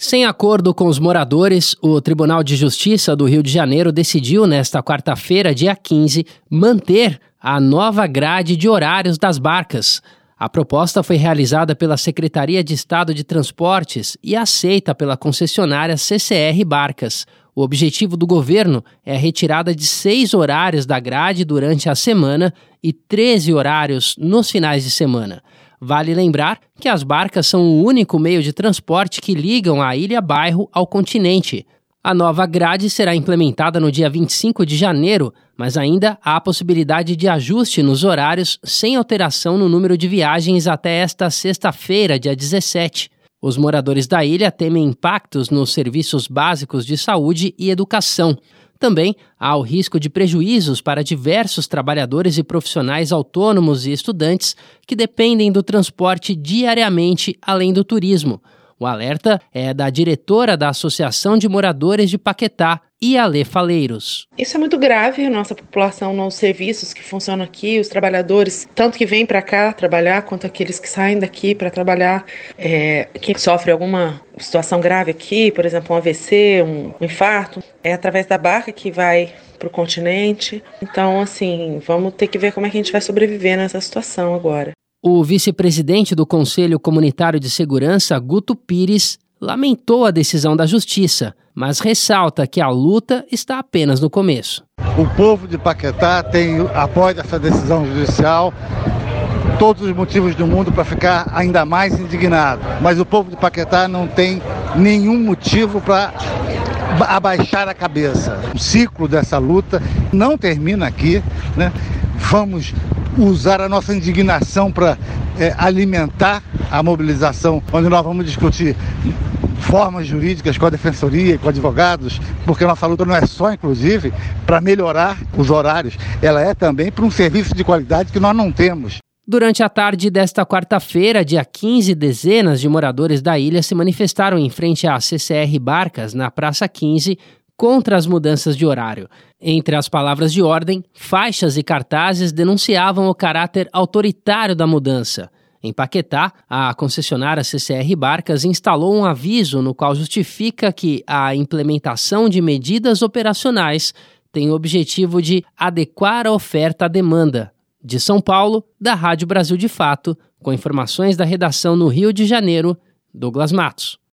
Sem acordo com os moradores, o Tribunal de Justiça do Rio de Janeiro decidiu, nesta quarta-feira, dia 15, manter a nova grade de horários das barcas. A proposta foi realizada pela Secretaria de Estado de Transportes e aceita pela concessionária CCR Barcas. O objetivo do governo é a retirada de 6 horários da grade durante a semana e 13 horários nos finais de semana. Vale lembrar que as barcas são o único meio de transporte que ligam a ilha-bairro ao continente. A nova grade será implementada no dia 25 de janeiro, mas ainda há possibilidade de ajuste nos horários sem alteração no número de viagens até esta sexta-feira, dia 17. Os moradores da ilha temem impactos nos serviços básicos de saúde e educação. Também há o risco de prejuízos para diversos trabalhadores e profissionais autônomos e estudantes que dependem do transporte diariamente, além do turismo. O alerta é da diretora da Associação de Moradores de Paquetá, Ialê Faleiros. Isso é muito grave, a nossa população nos serviços que funcionam aqui, os trabalhadores, tanto que vêm para cá trabalhar, quanto aqueles que saem daqui para trabalhar, quem sofre alguma situação grave aqui, por exemplo, um AVC, um infarto, é através da barca que vai para o continente. Então, assim, vamos ter que ver como é que a gente vai sobreviver nessa situação agora. O vice-presidente do Conselho Comunitário de Segurança, Guto Pires, lamentou a decisão da Justiça, mas ressalta que a luta está apenas no começo. O povo de Paquetá tem apoio dessa decisão judicial, todos os motivos do mundo para ficar ainda mais indignado. Mas o povo de Paquetá não tem nenhum motivo para abaixar a cabeça. O ciclo dessa luta não termina aqui, né? Vamos usar a nossa indignação para alimentar a mobilização, onde nós vamos discutir formas jurídicas com a defensoria e com advogados, porque a nossa luta não é só, inclusive, para melhorar os horários, ela é também para um serviço de qualidade que nós não temos. Durante a tarde desta quarta-feira, dia 15, dezenas de moradores da ilha se manifestaram em frente à CCR Barcas, na Praça 15, contra as mudanças de horário. Entre as palavras de ordem, faixas e cartazes denunciavam o caráter autoritário da mudança. Em Paquetá, a concessionária CCR Barcas instalou um aviso no qual justifica que a implementação de medidas operacionais tem o objetivo de adequar a oferta à demanda. De São Paulo, da Rádio Brasil de Fato, com informações da redação no Rio de Janeiro, Douglas Matos.